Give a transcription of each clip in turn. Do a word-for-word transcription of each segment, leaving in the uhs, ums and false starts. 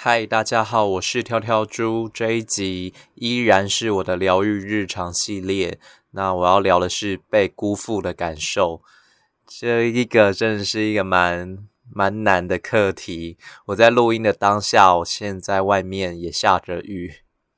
嗨，大家好，我是跳跳猪。这一集依然是我的疗愈日常系列。那我要聊的是被辜负的感受。这一个真的是一个蛮蛮难的课题。我在录音的当下，我现在外面也下着雨，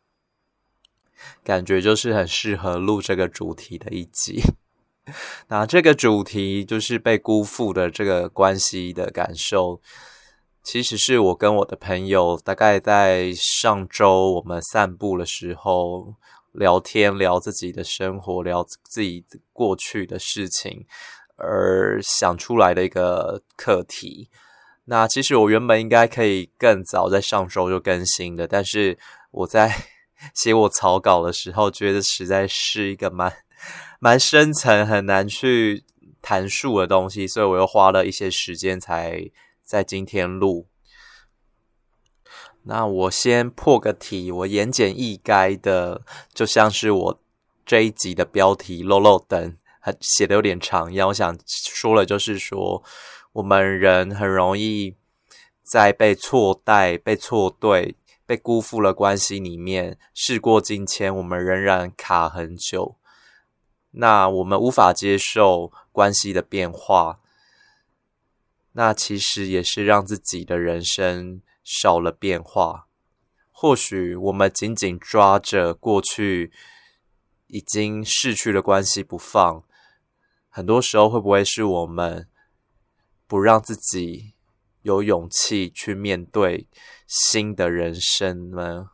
感觉就是很适合录这个主题的一集。那这个主题就是被辜负的这个关系的感受。其实是我跟我的朋友大概在上周我们散步的时候聊天，聊自己的生活，聊自己过去的事情而想出来的一个课题。那其实我原本应该可以更早在上周就更新的，但是我在写我草稿的时候觉得实在是一个蛮蛮深层很难去谈述的东西，所以我又花了一些时间才在今天录。那我先破个题，我言简意赅的，就像是我这一集的标题漏漏等写的有点长一样。我想说了就是说，我们人很容易在被错待、被错对、被辜负了关系里面，事过境迁，我们仍然卡很久。那我们无法接受关系的变化，那其实也是让自己的人生少了变化。或许我们紧紧抓着过去已经逝去的关系不放，很多时候会不会是我们不让自己有勇气去面对新的人生呢？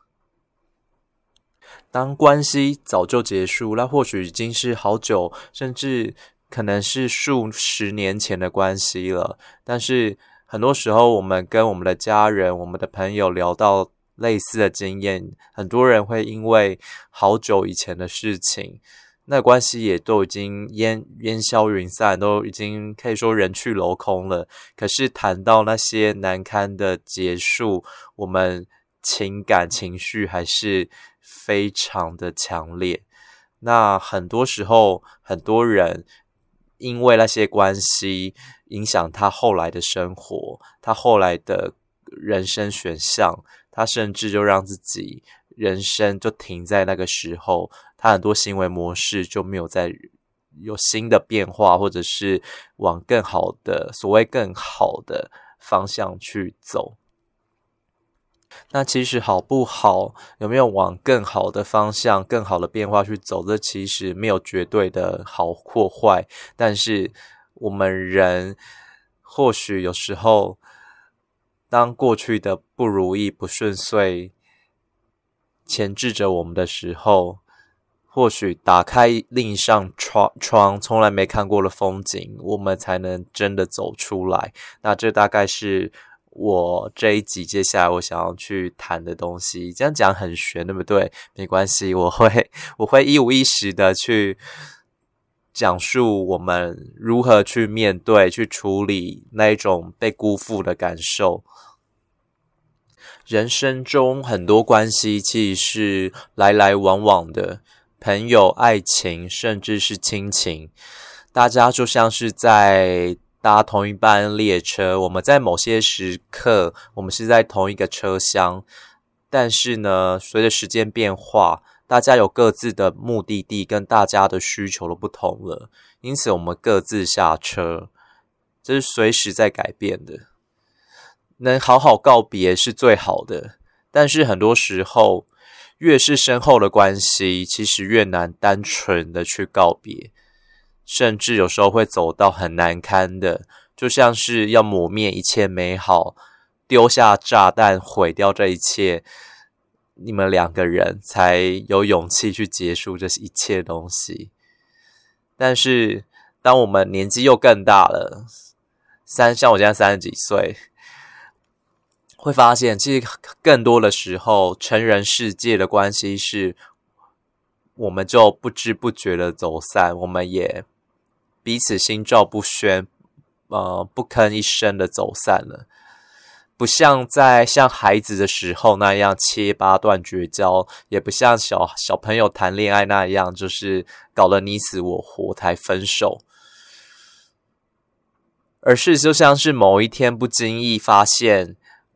当关系早就结束，那或许已经是好久，甚至可能是数十年前的关系了。但是很多时候我们跟我们的家人、我们的朋友聊到类似的经验，很多人会因为好久以前的事情，那关系也都已经烟烟消云散，都已经可以说人去楼空了。可是谈到那些难堪的结束，我们情感情绪还是非常的强烈。那很多时候很多人因为那些关系影响他后来的生活，他后来的人生选项，他甚至就让自己人生就停在那个时候，他很多行为模式就没有再有新的变化，或者是往更好的所谓更好的方向去走。那其实好不好，有没有往更好的方向、更好的变化去走，这其实没有绝对的好或坏。但是我们人或许有时候，当过去的不如意、不顺遂钳制着我们的时候，或许打开另一扇窗，窗从来没看过的风景，我们才能真的走出来。那这大概是我这一集接下来我想要去谈的东西。这样讲很玄，对不对？没关系，我会我会一五一十的去讲述我们如何去面对、去处理那一种被辜负的感受。人生中很多关系其实是来来往往的，朋友、爱情，甚至是亲情，大家就像是在搭同一班列车，我们在某些时刻我们是在同一个车厢，但是呢随着时间变化，大家有各自的目的地跟大家的需求都不同了，因此我们各自下车，这是随时在改变的。能好好告别是最好的，但是很多时候越是深厚的关系，其实越难单纯的去告别，甚至有时候会走到很难堪的，就像是要抹灭一切美好，丢下炸弹毁掉这一切，你们两个人才有勇气去结束这一切东西。但是当我们年纪又更大了，三像我现在三十几岁，会发现其实更多的时候成人世界的关系是我们就不知不觉的走散，我们也彼此心照不宣，呃，不吭一声的走散了。不像在像孩子的时候那样切八段绝交，也不像小小朋友谈恋爱那样就是搞得你死我活才分手，而是就像是某一天不经意发现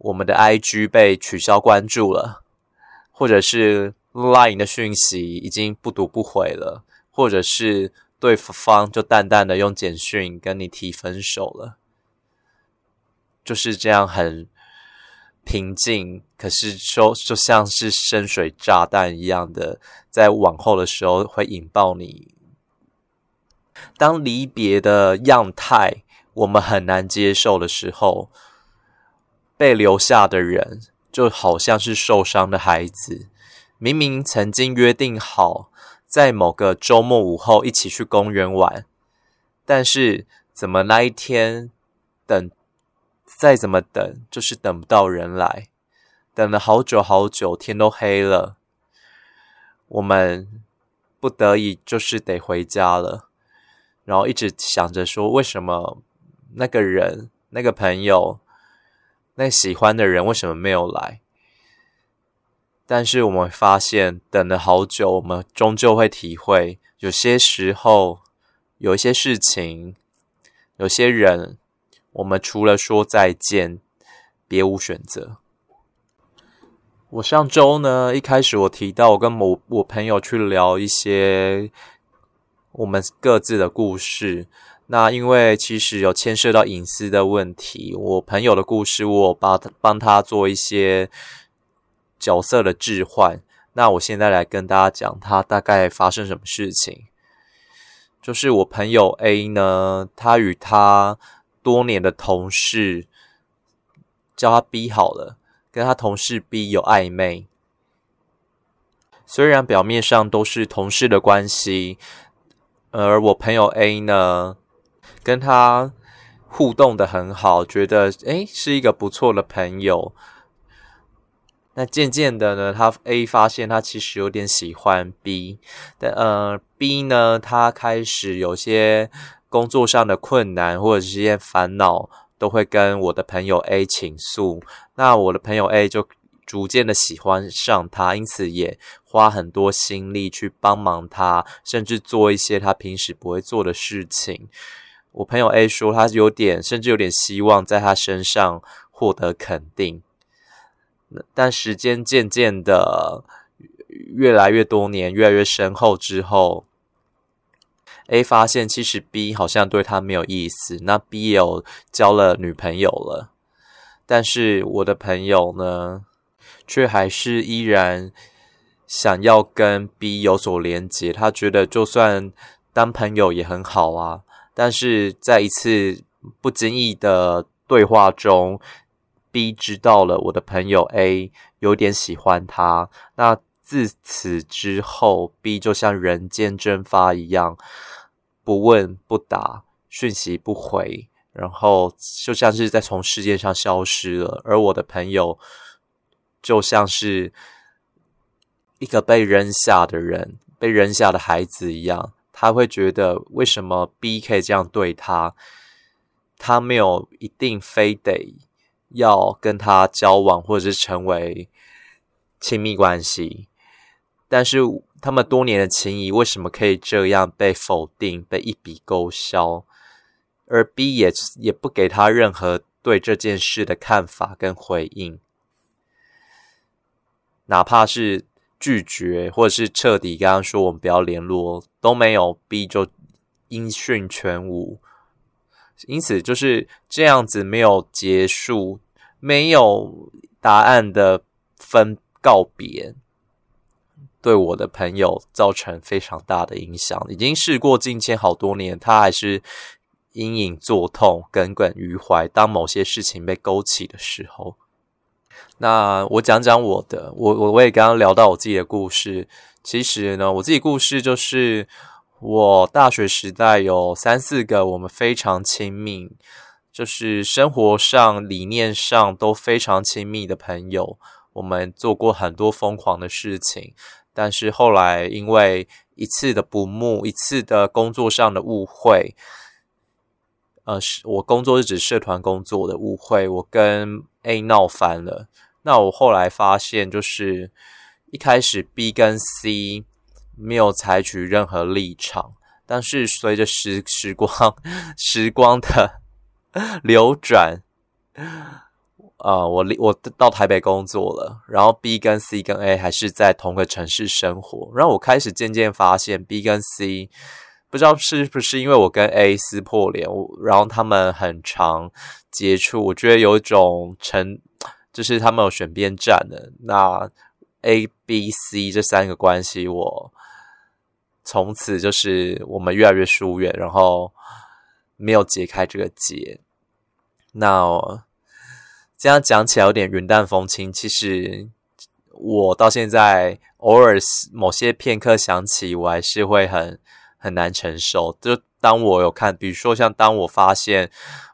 我们的 I G 被取消关注了，或者是 Line 的讯息已经不读不回了，或者是对方就淡淡的用简讯跟你提分手了，就是这样很平静，可是就就像是深水炸弹一样的，在往后的时候会引爆你。当离别的样态我们很难接受的时候，被留下的人就好像是受伤的孩子，明明曾经约定好在某个周末午后一起去公园玩，但是怎么那一天等再怎么等就是等不到人来，等了好久好久，天都黑了，我们不得已就是得回家了，然后一直想着说为什么那个人那个朋友那喜欢的人为什么没有来。但是我们发现等了好久，我们终究会体会，有些时候有一些事情有些人，我们除了说再见别无选择。我上周呢，一开始我提到我跟我我朋友去聊一些我们各自的故事，那因为其实有牵涉到隐私的问题，我朋友的故事我有帮帮他做一些角色的置换，那我现在来跟大家讲他大概发生什么事情。就是我朋友 A 呢，他与他多年的同事叫他 B 好了，跟他同事 B 有暧昧，虽然表面上都是同事的关系，而我朋友 A 呢跟他互动的很好，觉得诶是一个不错的朋友。那渐渐的呢，他 A 发现他其实有点喜欢 B， 但呃 B 呢，他开始有些工作上的困难或者是一些烦恼，都会跟我的朋友 A 倾诉。那我的朋友 A 就逐渐的喜欢上他，因此也花很多心力去帮忙他，甚至做一些他平时不会做的事情。我朋友 A 说，他有点，甚至有点希望在他身上获得肯定。但时间渐渐的越来越多年，越来越深厚之后， A 发现其实 B 好像对他没有意思，那 B 也有交了女朋友了，但是我的朋友呢，却还是依然想要跟 B 有所连结，他觉得就算当朋友也很好啊。但是在一次不经意的对话中， B 知道了我的朋友 A 有点喜欢他，那自此之后 B 就像人间蒸发一样，不问不答，讯息不回，然后就像是在从世界上消失了。而我的朋友就像是一个被扔下的人，被扔下的孩子一样，他会觉得为什么 B 可以这样对他，他没有一定非得要跟他交往或者是成为亲密关系，但是他们多年的情谊为什么可以这样被否定，被一笔勾销，而 B 也也不给他任何对这件事的看法跟回应，哪怕是拒绝或者是彻底跟他说我们不要联络都没有， B 就音讯全无。因此就是这样子没有结束，没有答案的分告别，对我的朋友造成非常大的影响。已经事过境迁好多年，他还是隐隐作痛，耿耿于怀，当某些事情被勾起的时候。那我讲讲我的，我我我也刚刚聊到我自己的故事。其实呢，我自己故事就是我大学时代有三四个我们非常亲密，就是生活上理念上都非常亲密的朋友，我们做过很多疯狂的事情，但是后来因为一次的不睦，一次的工作上的误会，呃，我工作是指社团工作的误会，我跟 A 闹翻了。那我后来发现，就是一开始 B 跟 C 没有采取任何立场，但是随着时时光时光的流转， 呃，我我到台北工作了，然后 B 跟 C 跟 A 还是在同个城市生活，然后我开始渐渐发现 B 跟 C， 不知道是不是因为我跟 A 撕破脸，然后他们很常接触，我觉得有一种成，就是他们有选边站的，那 A、B、C 这三个关系，我从此就是我们越来越疏远，然后没有解开这个结。那这样讲起来有点云淡风轻，其实我到现在偶尔某些片刻想起，我还是会很很难承受。就当我有看，比如说像当我发现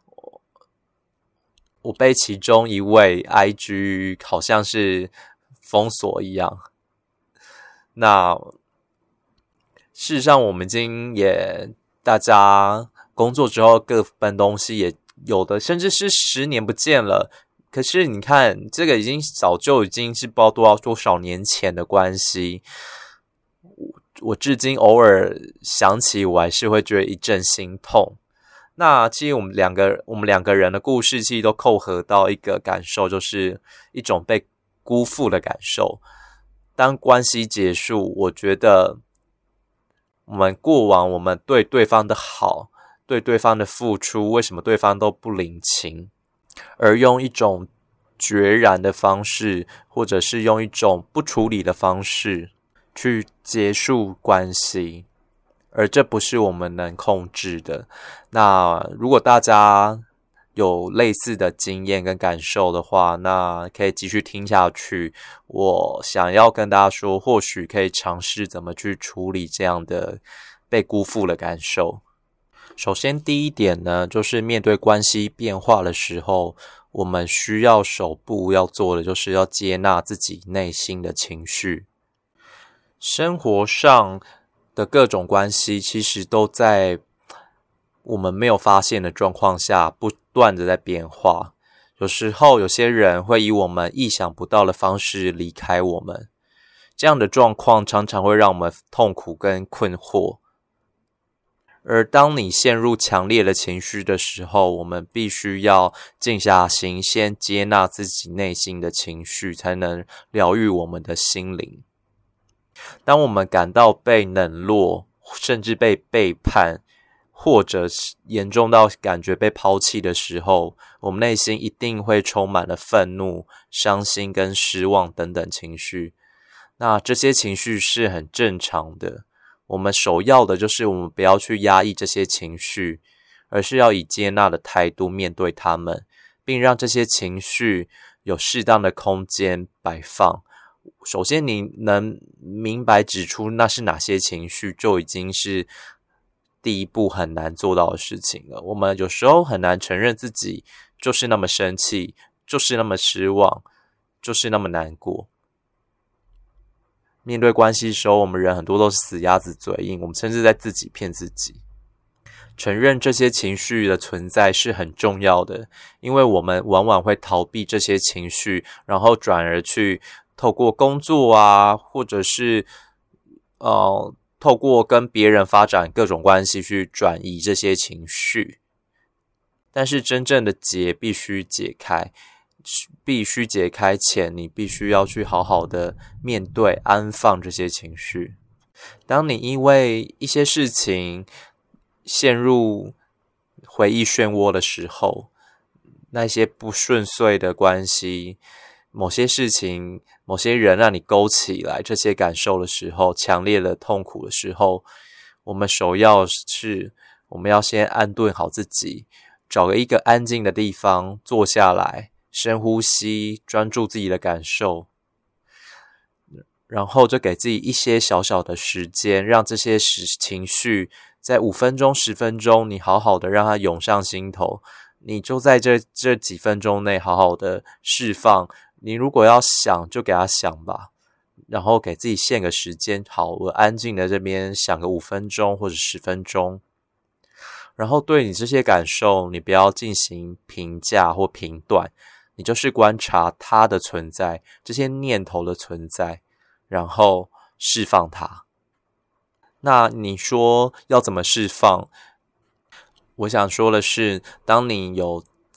我被其中一位 I G 好像是封锁一样，那事实上我们已经也大家工作之后各奔东西，也有的甚至是十年不见了。可是你看，这个已经早就已经是不知道多少多少年前的关系，我我至今偶尔想起，我还是会觉得一阵心痛。那其实我们两个我们两个人的故事，其实都扣合到一个感受，就是一种被辜负的感受。当关系结束，我觉得我们过往我们对对方的好，对对方的付出，为什么对方都不领情？而用一种决然的方式，或者是用一种不处理的方式去结束关系，而这不是我们能控制的。那如果大家有类似的经验跟感受的话，那可以继续听下去。我想要跟大家说，或许可以尝试怎么去处理这样的被辜负的感受。首先第一点呢，就是面对关系变化的时候，我们需要首步要做的就是要接纳自己内心的情绪。生活上的各种关系其实都在我们没有发现的状况下不断的在变化。有时候有些人会以我们意想不到的方式离开我们，这样的状况常常会让我们痛苦跟困惑。而当你陷入强烈的情绪的时候，我们必须要静下心，先接纳自己内心的情绪，才能疗愈我们的心灵。当我们感到被冷落，甚至被背叛，或者严重到感觉被抛弃的时候，我们内心一定会充满了愤怒、伤心跟失望等等情绪。那这些情绪是很正常的。我们首要的就是我们不要去压抑这些情绪，而是要以接纳的态度面对他们，并让这些情绪有适当的空间摆放。首先你能明白指出那是哪些情绪，就已经是第一步很难做到的事情了。我们有时候很难承认自己就是那么生气，就是那么失望，就是那么难过。面对关系的时候，我们人很多都是死鸭子嘴硬，我们甚至在自己骗自己。承认这些情绪的存在是很重要的，因为我们往往会逃避这些情绪，然后转而去透过工作啊，或者是呃，透过跟别人发展各种关系去转移这些情绪。但是真正的结必须解开，必须解开前，你必须要去好好的面对、安放这些情绪。当你因为一些事情陷入回忆漩涡的时候，那些不顺遂的关系，某些事情、某些人让你勾起来这些感受的时候，强烈的痛苦的时候，我们首要是我们要先安顿好自己，找个一个安静的地方坐下来，深呼吸，专注自己的感受，然后就给自己一些小小的时间，让这些情绪在五分钟、十分钟，你好好的让它涌上心头，你就在这这几分钟内好好的释放。你如果要想，就给它想吧，然后给自己限个时间，好，我安静的这边想个五分钟或者十分钟。然后对你这些感受，你不要进行评价或评断，你就是观察它的存在，这些念头的存在，然后释放它。那你说要怎么释放？我想说的是，当你有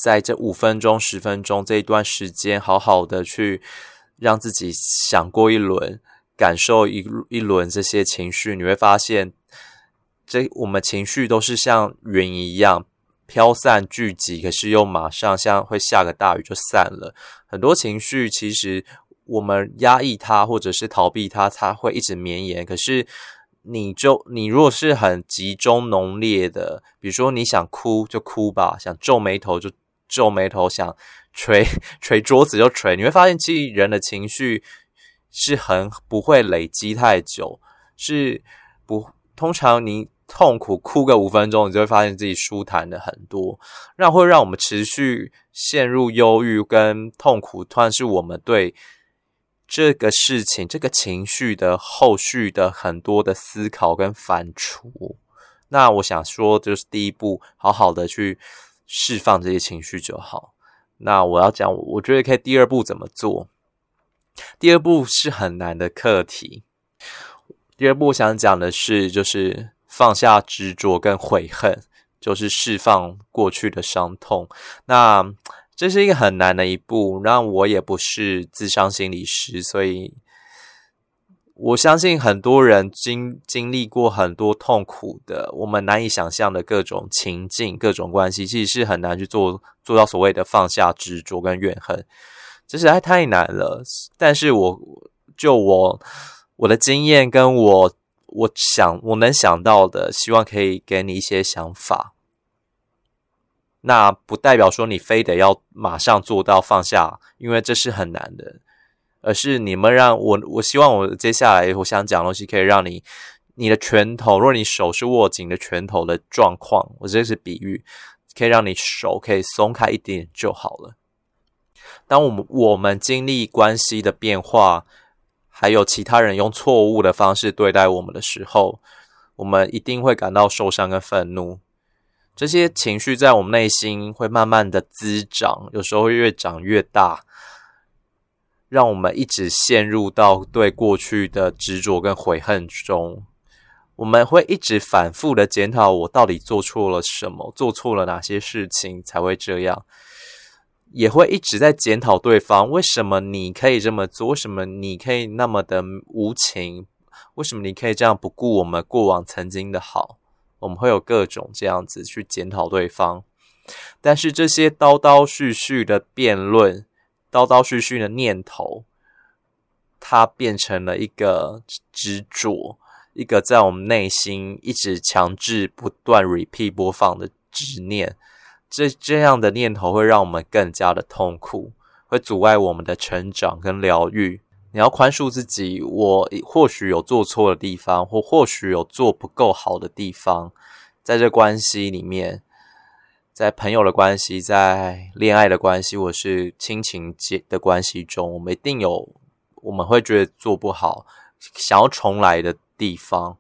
在这五分钟、十分钟这一段时间，好好的去让自己想过一轮，感受一一轮这些情绪，你会发现，这我们情绪都是像云一样飘散聚集，可是又马上像会下个大雨就散了。很多情绪其实我们压抑它，或者是逃避它，它会一直绵延。可是你就你如果是很集中浓烈的，比如说你想哭就哭吧，想皱眉头就皱眉头，想捶捶桌子就捶，你会发现其实人的情绪是很不会累积太久，是不通常你痛苦哭个五分钟，你就会发现自己舒坦了很多，那会让我们持续陷入忧郁跟痛苦，突然是我们对这个事情这个情绪的后续的很多的思考跟反刍。那我想说就是第一步，好好的去释放这些情绪就好。那我要讲我觉得可以第二步怎么做。第二步是很难的课题。第二步想讲的是就是放下执着跟悔恨，就是释放过去的伤痛。那这是一个很难的一步，那我也不是諮商心理师，所以我相信很多人经经历过很多痛苦的，我们难以想象的各种情境、各种关系，其实是很难去做做到所谓的放下执着跟怨恨，这实在太难了。但是我就我我的经验跟我我想我能想到的，希望可以给你一些想法。那不代表说你非得要马上做到放下，因为这是很难的，而是你们让我我希望我接下来我想讲的东西可以让你你的拳头，如果你手是握紧的拳头的状况，我这是比喻，可以让你手可以松开一点就好了。当我们我们经历关系的变化，还有其他人用错误的方式对待我们的时候，我们一定会感到受伤跟愤怒。这些情绪在我们内心会慢慢的滋长，有时候会越长越大，让我们一直陷入到对过去的执着跟悔恨中。我们会一直反复的检讨我到底做错了什么，做错了哪些事情才会这样，也会一直在检讨对方，为什么你可以这么做，为什么你可以那么的无情，为什么你可以这样不顾我们过往曾经的好。我们会有各种这样子去检讨对方，但是这些叨叨絮絮的辩论，叨叨絮絮的念头，它变成了一个执着，一个在我们内心一直强制不断 repeat 播放的执念。这这样的念头会让我们更加的痛苦，会阻碍我们的成长跟疗愈。你要宽恕自己，我或许有做错的地方，或或许有做不够好的地方，在这关系里面，在朋友的关系，在恋爱的关系，或是亲情的关系中，我们一定有我们会觉得做不好，想要重来的地方。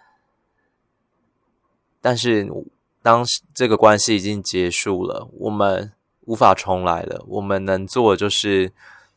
但是当这个关系已经结束了，我们无法重来了，我们能做的就是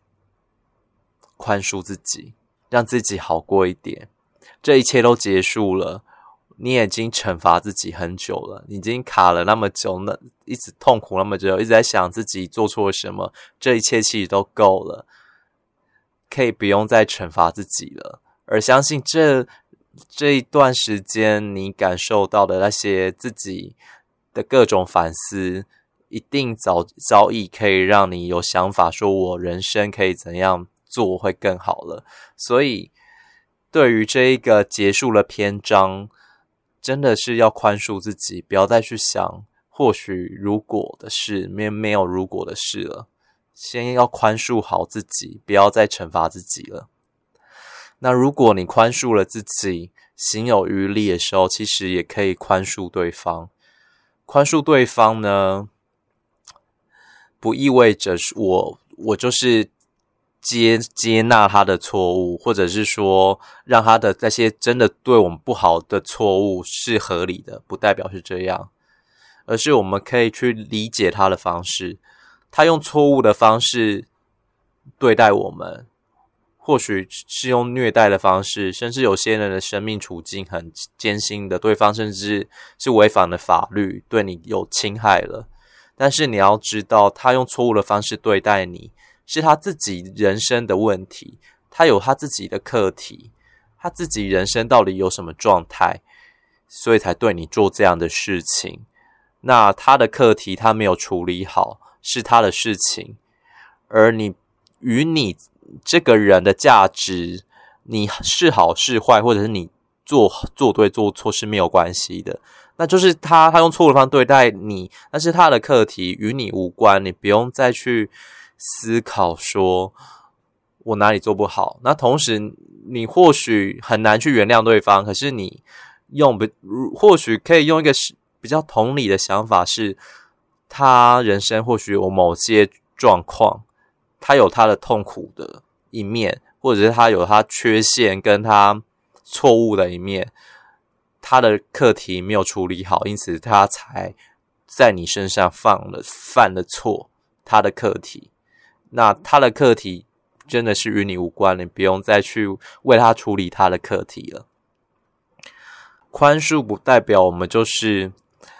宽恕自己，让自己好过一点。这一切都结束了，你已经惩罚自己很久了，你已经卡了那么久，那一直痛苦那么久，一直在想自己做错了什么，这一切其实都够了，可以不用再惩罚自己了。而相信这这一段时间你感受到的那些自己的各种反思，一定早早已可以让你有想法，说我人生可以怎样做会更好了。所以对于这一个结束了篇章，真的是要宽恕自己，不要再去想或许如果的事，没没有如果的事了。先要宽恕好自己，不要再惩罚自己了。那如果你宽恕了自己，行有余力的时候，其实也可以宽恕对方。宽恕对方呢，不意味着我我就是接接纳他的错误，或者是说让他的那些真的对我们不好的错误是合理的，不代表是这样，而是我们可以去理解他的方式，他用错误的方式对待我们，或许是用虐待的方式，甚至有些人的生命处境很艰辛的，对方甚至是违反了法律，对你有侵害了。 但是你要知道，他用错误的方式对待你，是他自己人生的问题，他有他自己的课题，他自己人生到底有什么状态，所以才对你做这样的事情。那他的课题他没有处理好，是他的事情，而你与你这个人的价值，你是好是坏，或者是你做做对做错是没有关系的。那就是他他用错误的方式对待你，那是他的课题，与你无关，你不用再去思考说我哪里做不好。那同时你或许很难去原谅对方，可是你用不或许可以用一个比较同理的想法，是他人生或许有某些状况，他有他的痛苦的一面，或者是他有他缺陷跟他错误的一面，他的课题没有处理好，因此他才在你身上犯了犯了错，他的课题。那他的课题真的是与你无关，你不用再去为他处理他的课题了。宽恕不代表我们就是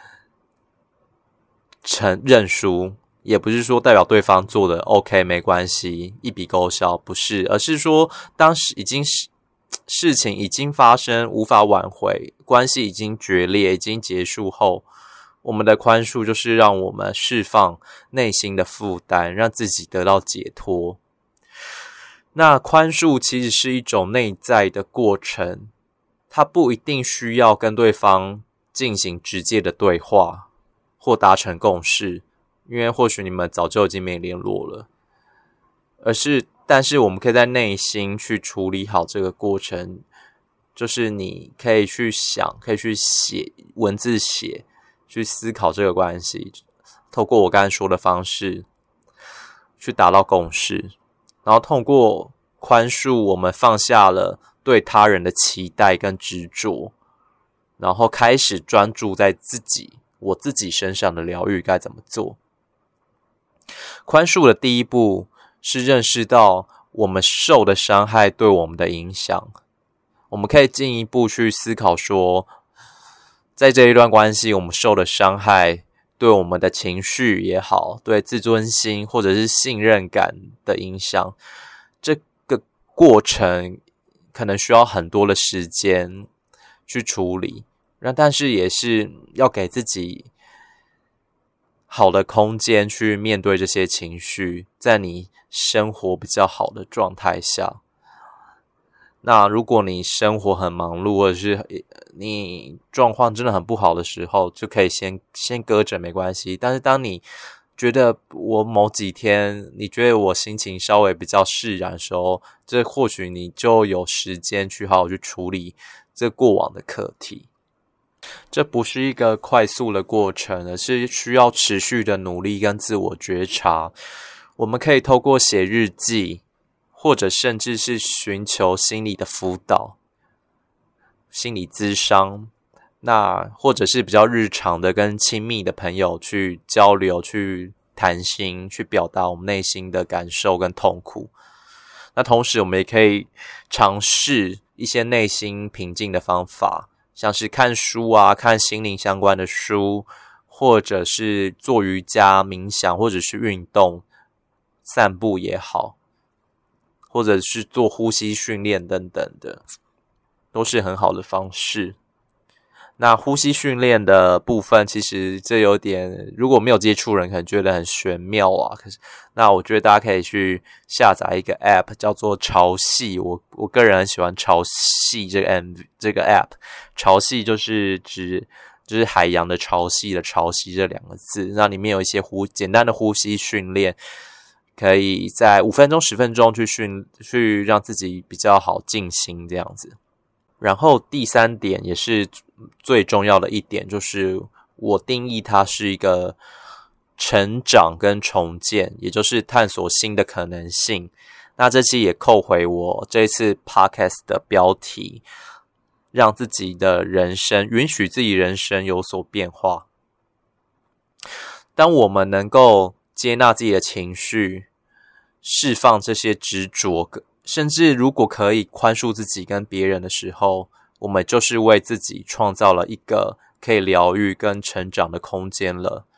承认输，也不是说代表对方做的 OK 没关系，一笔勾销，不是，而是说当时已经事情已经发生，无法挽回，关系已经决裂，已经结束后，我们的宽恕就是让我们释放内心的负担，让自己得到解脱。那宽恕其实是一种内在的过程，它不一定需要跟对方进行直接的对话或达成共识，因为或许你们早就已经没联络了，而是但是我们可以在内心去处理好这个过程，就是你可以去想，可以去写文字写，去思考这个关系，透过我刚才说的方式去达到共识，然后透过宽恕我们放下了对他人的期待跟执着，然后开始专注在自己我自己身上的疗愈该怎么做。宽恕的第一步是认识到我们受的伤害对我们的影响，我们可以进一步去思考说，在这一段关系我们受的伤害对我们的情绪也好，对自尊心或者是信任感的影响，这个过程可能需要很多的时间去处理，但是也是要给自己好的空间去面对这些情绪，在你生活比较好的状态下。那如果你生活很忙碌，或者是你状况真的很不好的时候，就可以先先搁着没关系。但是当你觉得我某几天你觉得我心情稍微比较释然的时候，这或许你就有时间去好好去处理这过往的课题。这不是一个快速的过程，而是需要持续的努力跟自我觉察。我们可以透过写日记，或者甚至是寻求心理的辅导、心理咨商，那或者是比较日常的跟亲密的朋友去交流、去谈心、去表达我们内心的感受跟痛苦。那同时我们也可以尝试一些内心平静的方法，像是看书啊，看心灵相关的书，或者是做瑜伽、冥想，或者是运动、散步也好，或者是做呼吸训练等等的，都是很好的方式。那呼吸训练的部分，其实这有点，如果没有接触人可能觉得很玄妙啊。可是，那我觉得大家可以去下载一个 App 叫做潮汐。我我个人很喜欢潮汐这个 M 这个 App。潮汐就是指就是海洋的潮汐的潮汐这两个字。那里面有一些呼简单的呼吸训练，可以在五分钟、十分钟去训去让自己比较好静心这样子。然后第三点也是最重要的一点，就是我定义它是一个成长跟重建，也就是探索新的可能性。那这期也扣回我这一次 podcast 的标题，让自己的人生，允许自己人生有所变化。当我们能够接纳自己的情绪，释放这些执着，甚至如果可以宽恕自己跟别人的时候，我们就是为自己创造了一个可以疗愈跟成长的空间了。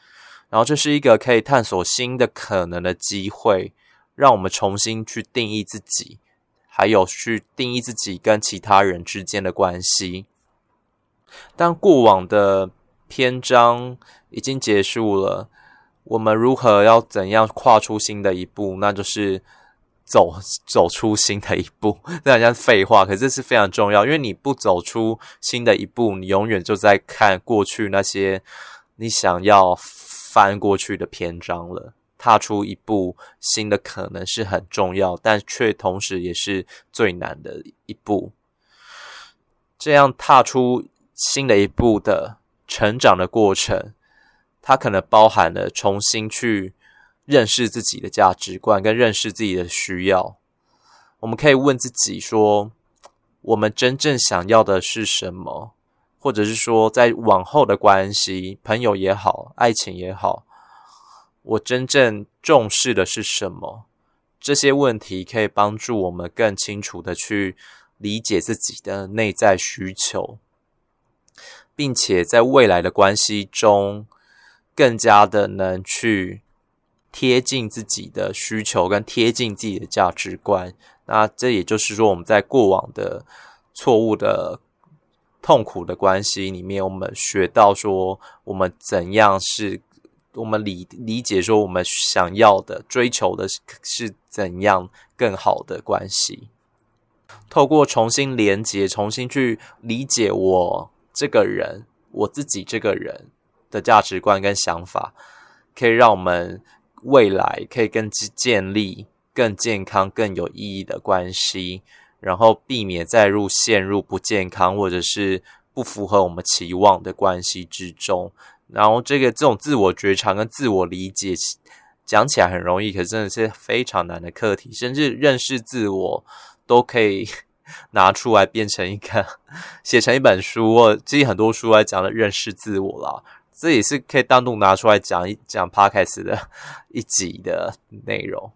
然后这是一个可以探索新的可能的机会，让我们重新去定义自己，还有去定义自己跟其他人之间的关系。当过往的篇章已经结束了，我们如何要怎样跨出新的一步？那就是走走出新的一步。这好像是废话，可是这是非常重要，因为你不走出新的一步，你永远就在看过去那些你想要翻过去的篇章了。踏出一步新的可能是很重要，但却同时也是最难的一步。这样踏出新的一步的成长的过程，它可能包含了重新去认识自己的价值观跟认识自己的需要。我们可以问自己说，我们真正想要的是什么？或者是说在往后的关系，朋友也好，爱情也好，我真正重视的是什么？这些问题可以帮助我们更清楚的去理解自己的内在需求，并且在未来的关系中更加的能去贴近自己的需求跟贴近自己的价值观。那这也就是说，我们在过往的错误的痛苦的关系里面，我们学到说我们怎样是我们理理解说我们想要的追求的是怎样更好的关系。透过重新连结，重新去理解我这个人，我自己这个人的价值观跟想法，可以让我们未来可以更建立更健康更有意义的关系，然后避免再入陷入不健康或者是不符合我们期望的关系之中。然后这个这种自我觉察跟自我理解讲起来很容易，可是真的是非常难的课题，甚至认识自我都可以拿出来变成一个写成一本书，或其实很多书来讲的认识自我啦，这也是可以单独拿出来讲一讲 podcast 的一集的内容。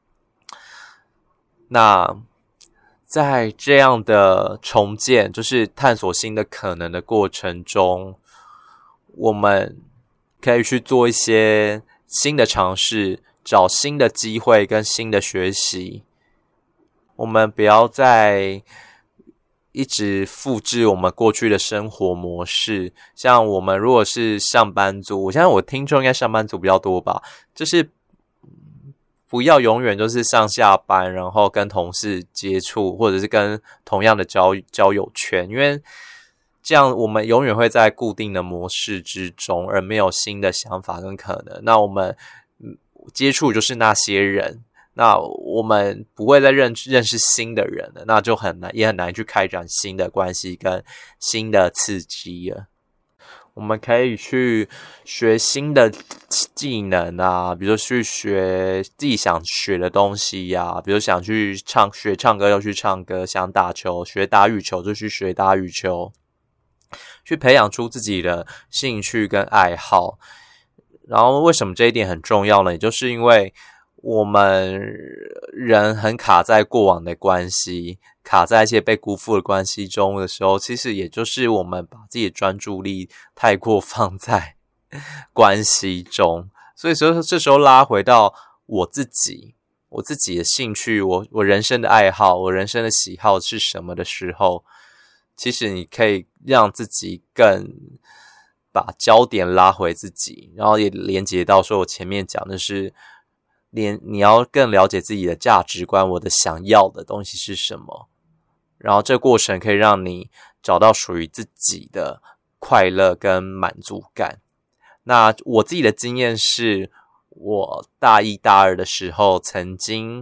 那在这样的重建，就是探索新的可能的过程中，我们可以去做一些新的尝试，找新的机会跟新的学习。我们不要再一直复制我们过去的生活模式。像我们如果是上班族，我现在我听众应该上班族比较多吧，就是不要永远就是上下班然后跟同事接触，或者是跟同样的交交友圈，因为这样我们永远会在固定的模式之中，而没有新的想法跟可能。那我们接触就是那些人，那我们不会再认认识新的人了，那就很难，也很难去开展新的关系跟新的刺激了。我们可以去学新的技能啊，比如说去学自己想学的东西啊，比如想去唱学唱歌就去唱歌，想打球学打羽球就去学打羽球，去培养出自己的兴趣跟爱好。然后为什么这一点很重要呢？也就是因为我们人很卡在过往的关系，卡在一些被辜负的关系中的时候，其实也就是我们把自己的专注力太过放在关系中。所以说这时候拉回到我自己，我自己的兴趣，我我人生的爱好，我人生的喜好是什么的时候，其实你可以让自己更把焦点拉回自己，然后也连接到说我前面讲的是连你要更了解自己的价值观，我的想要的东西是什么，然后这个过程可以让你找到属于自己的快乐跟满足感。那我自己的经验是，我大一大二的时候曾经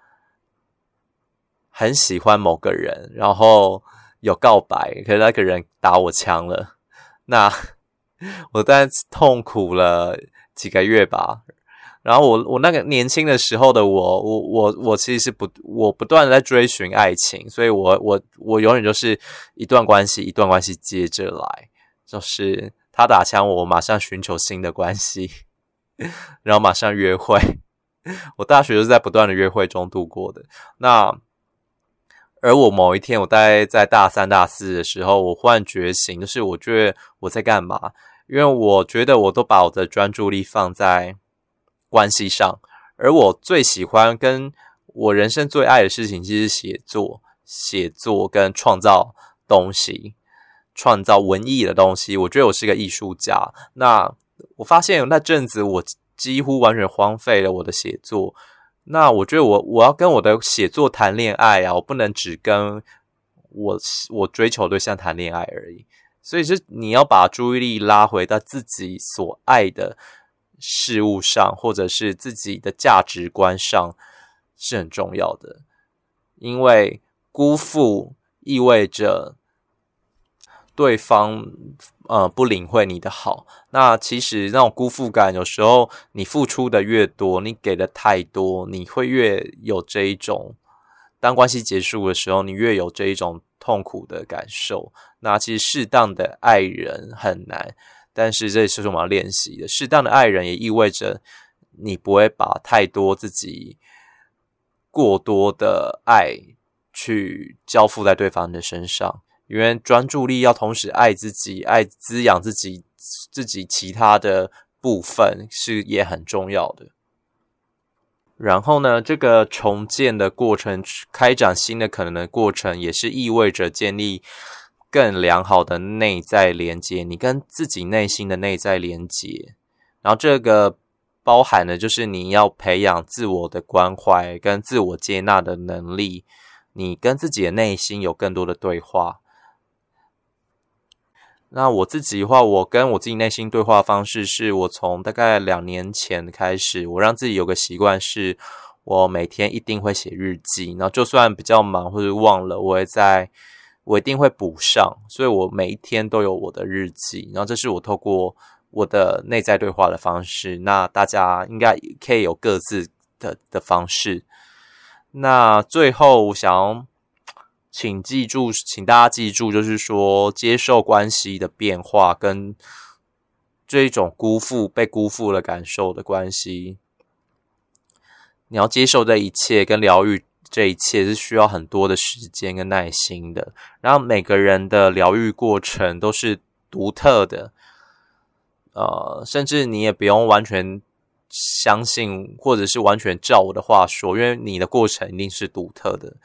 很喜欢某个人，然后有告白，可是那个人打我枪了，那我大概痛苦了几个月吧。然后我我那个年轻的时候的我，我我我其实是不我不断的在追寻爱情，所以我我我永远就是一段关系一段关系接着来，就是他打枪我，我马上寻求新的关系，然后马上约会。我大学就是在不断的约会中度过的。那而我某一天，我大概在大三大四的时候，我忽然觉醒，就是我觉得我在干嘛？ 因为我觉得我都把我的专注力放在关系上，而我最喜欢跟我人生最爱的事情其实是写作，写作跟创造东西，创造文艺的东西。我觉得我是个艺术家。那我发现那阵子我几乎完全荒废了我的写作。那我觉得我我要跟我的写作谈恋爱啊，我不能只跟我我追求对象谈恋爱而已。所以是你要把注意力拉回到自己所爱的事物上，或者是自己的价值观上是很重要的。因为辜负意味着对方呃不领会你的好。那其实那种辜负感，有时候你付出的越多，你给的太多，你会越有这一种，当关系结束的时候，你越有这一种痛苦的感受。那其实适当的爱人很难，但是这也是我们要练习的。适当的爱人也意味着你不会把太多自己过多的爱去交付在对方的身上，因为专注力要同时爱自己，爱滋养自己自己其他的部分是也很重要的。然后呢，这个重建的过程，开展新的可能的过程，也是意味着建立更良好的内在连接，你跟自己内心的内在连接。然后这个包含的就是你要培养自我的关怀跟自我接纳的能力，你跟自己的内心有更多的对话。那我自己的话，我跟我自己内心对话的方式是，我从大概两年前开始，我让自己有个习惯是，我每天一定会写日记，然后就算比较忙或者忘了，我会在我一定会补上，所以我每一天都有我的日记，然后这是我透过我的内在对话的方式。那大家应该可以有各自的的方式。那最后我想要请记住，请大家记住，就是说接受关系的变化跟这一种辜负被辜负的感受的关系，你要接受这一切跟疗愈这一切是需要很多的时间跟耐心的。然后每个人的疗愈过程都是独特的，呃，甚至你也不用完全相信或者是完全照我的话说，因为你的过程一定是独特的。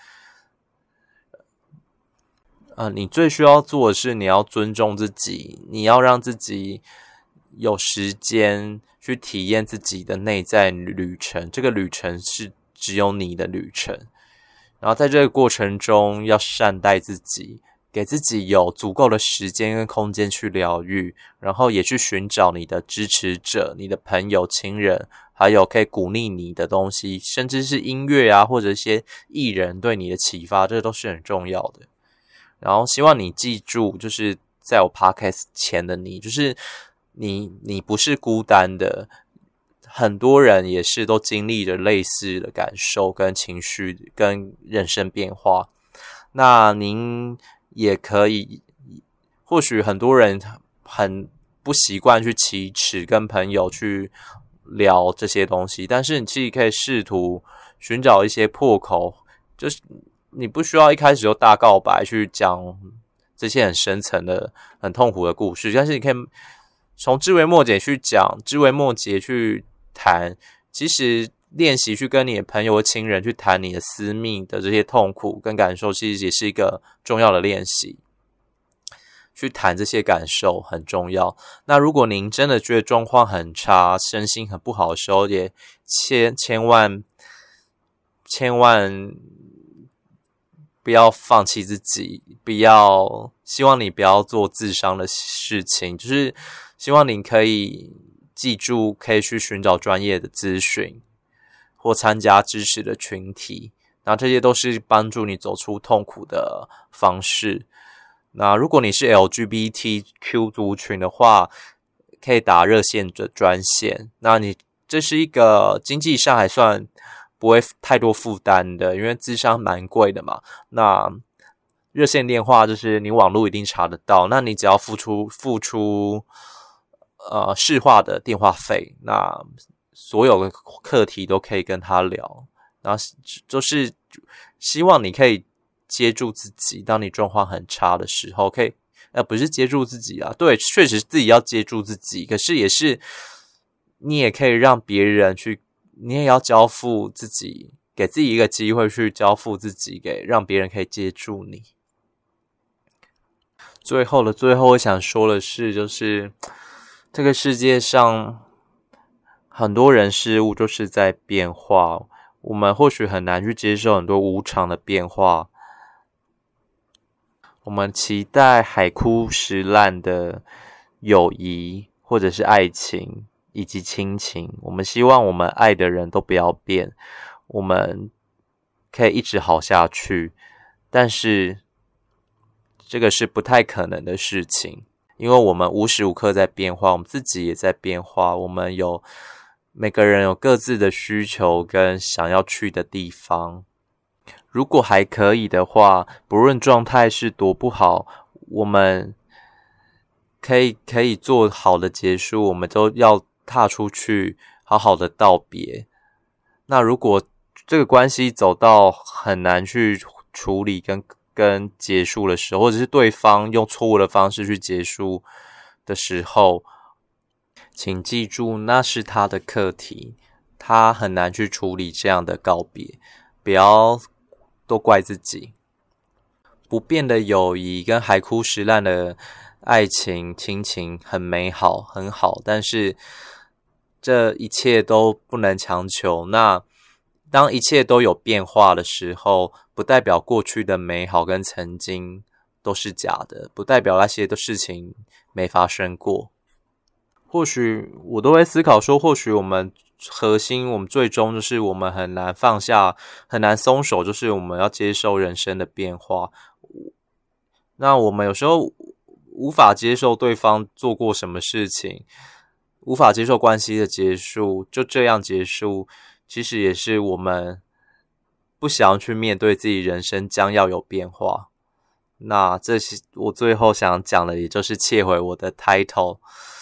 呃，你最需要做的是你要尊重自己，你要让自己有时间去体验自己的内在旅程，这个旅程是只有你的旅程。然后在这个过程中要善待自己，给自己有足够的时间跟空间去疗愈，然后也去寻找你的支持者，你的朋友、亲人，还有可以鼓励你的东西，甚至是音乐啊，或者一些艺人对你的启发，这都是很重要的。然后希望你记住，就是在我 podcast 前的你，就是你你不是孤单的，很多人也是都经历着类似的感受跟情绪跟人生变化。那您也可以，或许很多人很不习惯去启齿跟朋友去聊这些东西，但是你其实可以试图寻找一些破口，就是你不需要一开始就大告白去讲这些很深层的很痛苦的故事，但是你可以从枝微末节去讲，枝微末节去谈，其实练习去跟你的朋友和亲人去谈你的私密的这些痛苦跟感受，其实也是一个重要的练习。去谈这些感受很重要。那如果您真的觉得状况很差，身心很不好的时候，也千千万千万不要放弃自己，不要希望你不要做自伤的事情，就是希望你可以记住，可以去寻找专业的咨询或参加支持的群体，那这些都是帮助你走出痛苦的方式。那如果你是 L G B T Q 族群的话，可以打热线的专线。那你这是一个经济上还算不会太多负担的，因为咨商蛮贵的嘛。那热线电话就是你网络一定查得到，那你只要付出付出呃市话的电话费，那所有的课题都可以跟他聊。然后就是希望你可以接住自己，当你状况很差的时候，可以呃，不是接住自己啊，对，确实自己要接住自己，可是也是你也可以让别人去，你也要交付自己，给自己一个机会去交付自己，给让别人可以接住你。最后的最后，我想说的是，就是这个世界上很多人事物都是在变化，我们或许很难去接受很多无常的变化。我们期待海枯石烂的友谊，或者是爱情以及亲情，我们希望我们爱的人都不要变，我们可以一直好下去，但是这个是不太可能的事情，因为我们无时无刻在变化，我们自己也在变化，我们有每个人有各自的需求跟想要去的地方。如果还可以的话，不论状态是多不好，我们可以可以做好的结束，我们都要踏出去好好的道别。那如果这个关系走到很难去处理跟跟结束的时候，或者是对方用错误的方式去结束的时候，请记住那是他的课题，他很难去处理这样的告别，不要都怪自己。不变的友谊跟海枯石烂的爱情亲情很美好很好，但是这一切都不能强求。那当一切都有变化的时候，不代表过去的美好跟曾经都是假的，不代表那些的事情没发生过。或许我都会思考说，或许我们核心我们最终就是我们很难放下，很难松手，就是我们要接受人生的变化。那我们有时候无法接受对方做过什么事情，无法接受关系的结束，就这样结束，其实也是我们不想要去面对自己人生将要有变化。那这是我最后想讲的，也就是切回我的 title。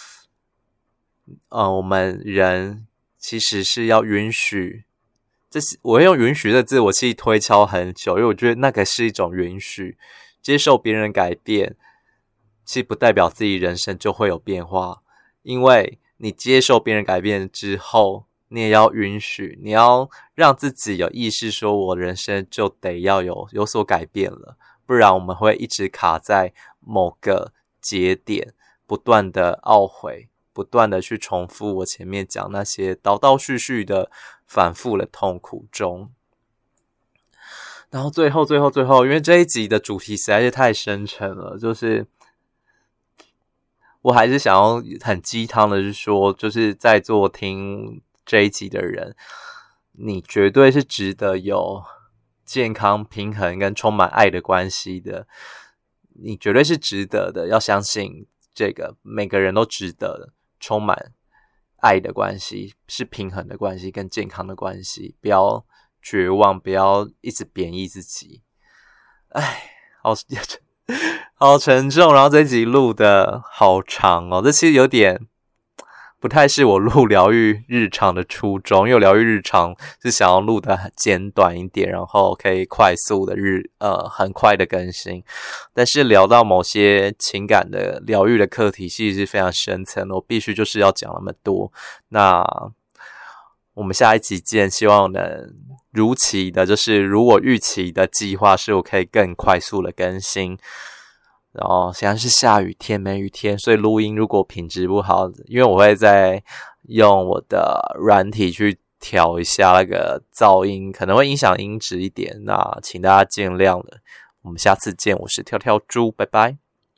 呃，我们人其实是要允许，这是我会用允许这字，我其实推敲很久，因为我觉得那个是一种允许，接受别人改变，其实不代表自己人生就会有变化，因为你接受别人改变之后，你也要允许，你要让自己有意识说，我人生就得要有有所改变了，不然我们会一直卡在某个节点，不断的懊悔，不断的去重复我前面讲那些倒倒续续的反复的痛苦中。然后最后最后最后，因为这一集的主题实在是太深沉了，就是我还是想要很鸡汤的是说，就是在座听这一集的人，你绝对是值得有健康平衡跟充满爱的关系的，你绝对是值得的，要相信这个，每个人都值得的，充满爱的关系，是平衡的关系跟健康的关系，不要绝望，不要一直贬义自己。唉，好好沉重，然后这一集录的好长哦，这其实有点不太是我录疗愈日常的初衷，因为疗愈日常是想要录的简短一点，然后可以快速的日呃很快的更新。但是聊到某些情感的疗愈的课题，其实是非常深层的，我必须就是要讲那么多。那我们下一集见，希望能如期的，就是如我预期的计划，是我可以更快速的更新。然后现在是下雨天，梅雨天，所以录音如果品质不好，因为我会再用我的软体去调一下那个噪音，可能会影响音质一点，那请大家见谅了。我们下次见，我是跳跳猪，拜拜。